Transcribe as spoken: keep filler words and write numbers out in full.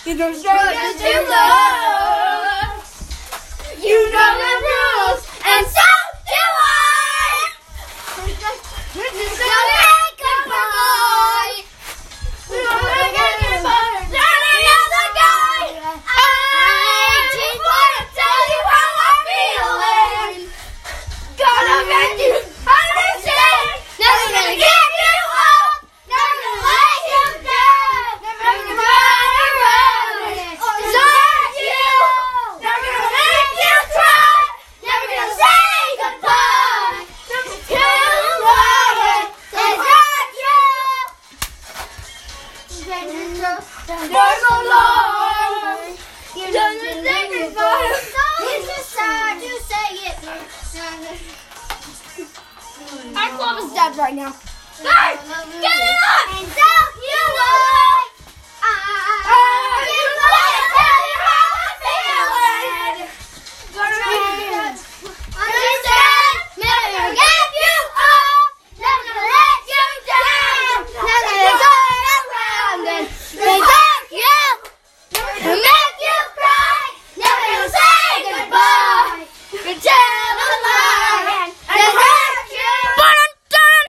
You don't strangers to love. You know the rules, and so do I. This is the make goodbye. We don't make goodbye. Turn another guy. I just want to tell you how I'm feeling. Gonna make you understand. Never gonna give you up. Never gonna let you down. Never gonna run around and desert you. Never gonna make you cry. Never gonna say goodbye. Never tell you why it's not you. There's so long. You don't think it's fun. It's just sad to say it. Our club is dead right now. Guys, get it up! And so you are!